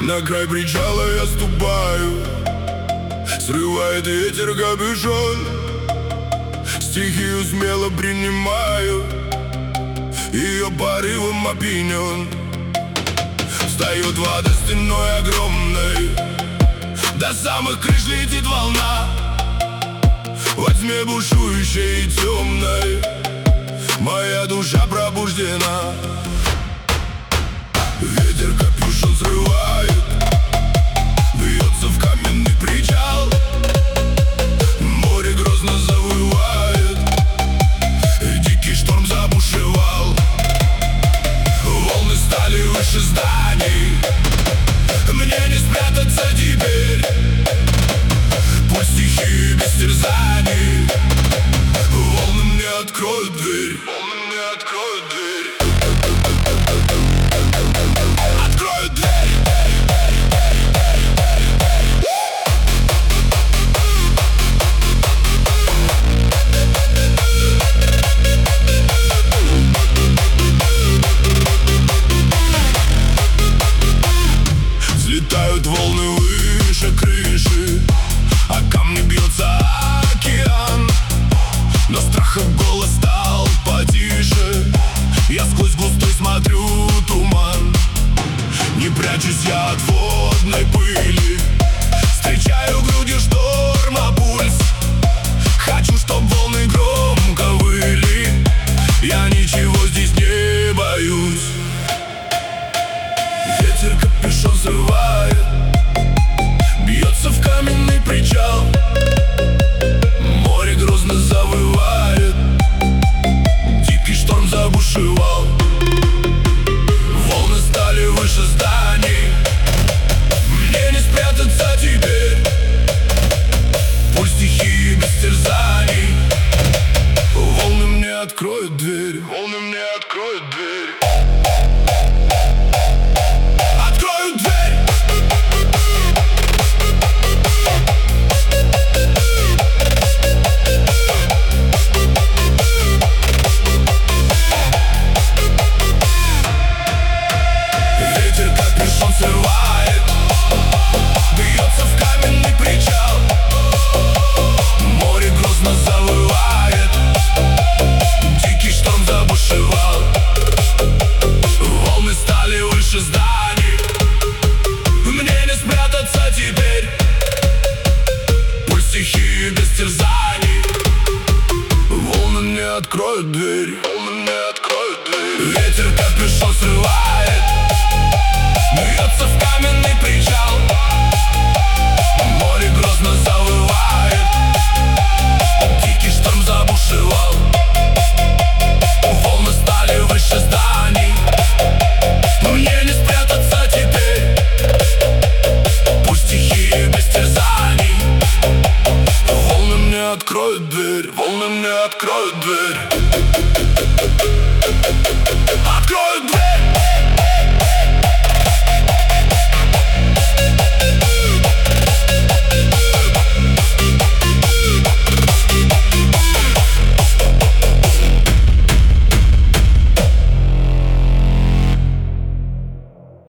На край причала я ступаю, срывает ветер капюшон. Стихию смело принимаю, ее порывом опьянен. Встает вода стеной огромной, до самых крыш летит волна. Во тьме бушующей и темной моя душа пробуждена. Ветер капюшон срывает, бьется в каменный причал. Море грозно завывает, дикий шторм забушевал. Волны стали выше зданий, мне не спрятаться теперь. Пусть стихии без терзаний, волны мне откроют дверь. Волны мне откроют дверь. Откроют дверь. Взлетают волны выше крыши, а камни бьется океан. Но страха голос стал потише, я сквозь густой смотрю туман. Не прячусь я от водной пыли, встречаю в груди шторм, а пульс. Хочу, чтоб волны громко выли, я ничего здесь не боюсь. Ветер капюшон срывает, бьется в каменный причал. Море грозно завывает, дикий шторм забушевал. Волны стали выше зданий, мне не спрятаться теперь. Пусть стихии без терзаний, волны мне откроют дверь. Волны мне откроют дверь. Откроют дверь. Ветер капюшон срывает, бьется в каменный причал. Море грозно завывает, дикий шторм забушевал. Волны стали выше зданий, мне не спрятаться теперь. Пусть стихии без терзаний, волны мне откроют дверь. Волны мне откроют дверь. Ветер капюшон срывает, бьется в каменный причал.